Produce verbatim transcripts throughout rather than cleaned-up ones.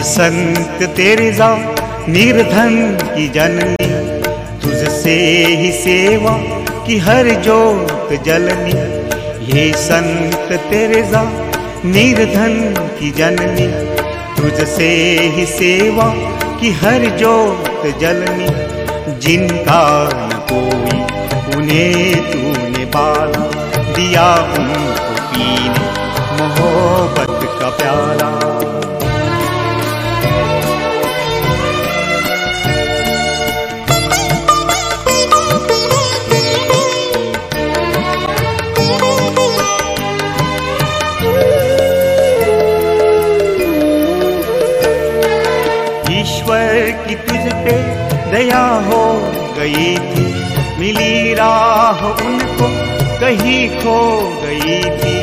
संत तेरेज़ा निर्धन की जननी, तुझसे ही सेवा की हर जोत जलनी। ये संत तेरेज़ा निर्धन की जननी, तुझसे ही सेवा की हर जोत जलनी। जिनका न कोई उन्हें तूने पाला, दिया उनको पीने मोहब्बत का प्याला। ईश्वर की तुझ पे दया हो गई थी, मिली राह उनको कहीं खो गई थी।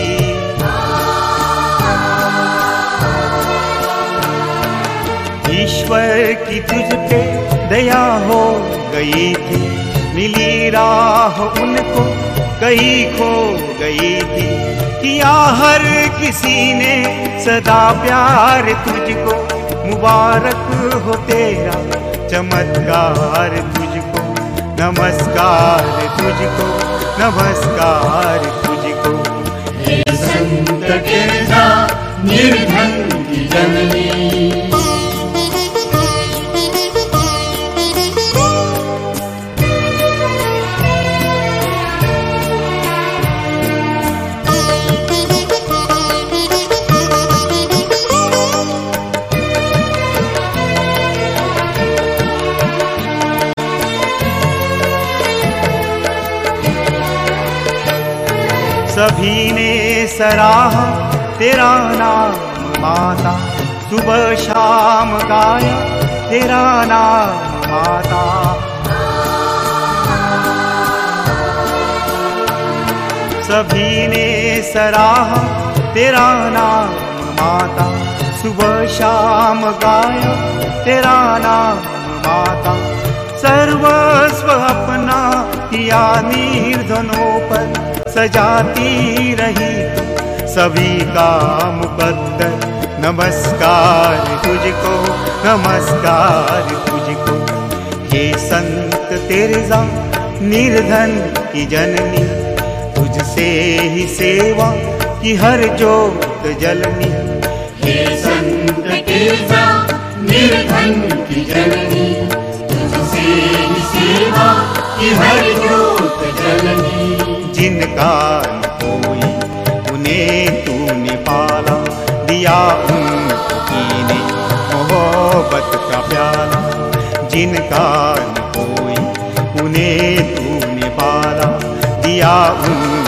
ईश्वर की तुझ पे दया हो गई थी, मिली राह उनको कहीं खो गई थी। किया हर किसी ने सदा प्यार तुझको, मुबारक हो तेरा चमत्कार तुझको। नमस्कार तुझको, नमस्कार तुझको। हे संत तेरेज़ा निर्धन की जननी, सभी ने सराहा तेरा नाम माता, सुबह शाम गाया तेरा नाम माता। सभी ने सराहा तेरा नाम माता, सुबह शाम गाया तेरा नाम माता। सर्वस्व अपना किया निर्धनों पर, सजाती रही तू सभी का मुकद्दर। नमस्कार तुझको, नमस्कार तुझको। ये संत तेरेज़ा निर्धन की जननी, तुझसे ही सेवा की हर जोत जलनी। हे संत तेरेज़ा निर्धन की जननी, तुझसे ही सेवा की हर जोत जलनी। जिनका न कोई उन्हें तूने पाला, दिया उनको पीने मोहब्बत का प्याला। जिनका न कोई उन्हें तूने पाला, दिया उनको